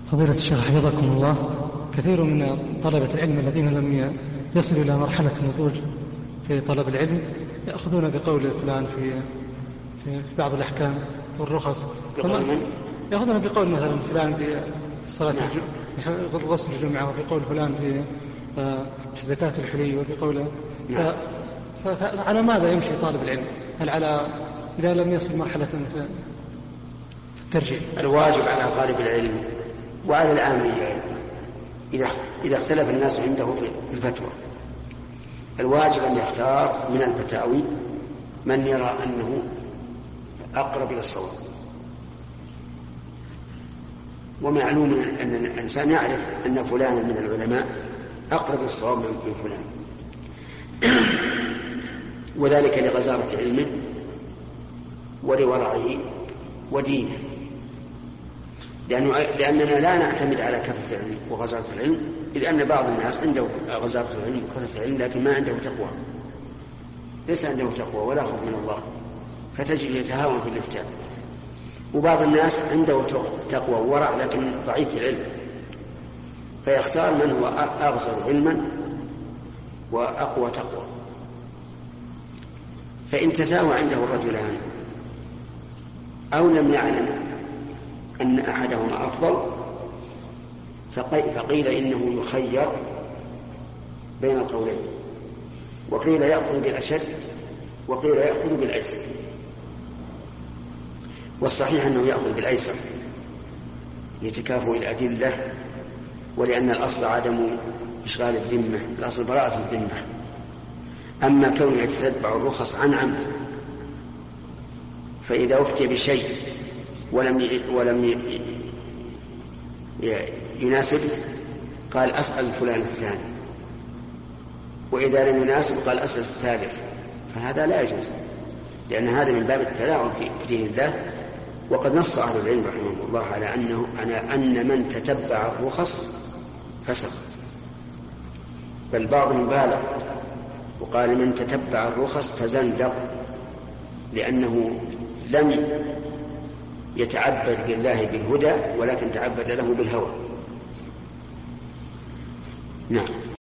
فضيلة الشيخ حفظكم الله، كثير من طلبة العلم الذين لم يصلوا إلى مرحلة النضوج في طلب العلم يأخذون بقول فلان في بعض الأحكام والرخص. يأخذون بقول مثلا فلان في صلاة غسل الجمعة، وبقول فلان في زكاة الحلي، وبقول فعلى ماذا يمشي طالب العلم؟ هل على إذا لم يصل مرحلة في الترجيح؟ الواجب على طالب العلم وعلى العامي إذا اختلف الناس عنده في الفتوى، الواجب أن يختار من الفتاوي من يرى أنه أقرب إلى الصواب. ومعلوم أن الإنسان يعرف أن فلانا من العلماء أقرب إلى الصواب من فلان، وذلك لغزارة علمه ولورعه ودينه، لأننا لا نعتمد على كثرة العلم وغزارة العلم، إذ أن بعض الناس عنده غزارة العلم وكثرة العلم لكن ما عنده تقوى، ليس عنده تقوى ولا خوف من الله، فتجد يتهاون في الإفتاء. وبعض الناس عنده تقوى وورع لكن ضعيف في العلم، فيختار من هو أغزر علما وأقوى تقوى. فإن تساوى عنده الرجلان أو لم يعلم أن أحدهما أفضل فقيل إنه يخير بين القولين، وقيل يأخذ بالأشد وقيل يأخذ بالأيسر، والصحيح أنه يأخذ بالأيسر لتكافؤ الأدلة، ولأن الأصل عدم إشغال الذمة، الأصل براءة الذمة. أما كونه يتتبع الرخص عن عمد، فإذا أفتي بشيء ولم يناسب قال أسأل فلان الثاني، وإذا لم يناسب قال أسأل الثالث، فهذا لا يجوز، لأن هذا من باب التلاعب في دين الله. وقد نص أهل العلم رحمهم الله على أن من تتبع الرخص فسق، بل بعضهم بالغ وقال من تتبع الرخص فزندق، لأنه لم يتعبد لله بالهدى ولكن تعبد له بالهوى. نعم.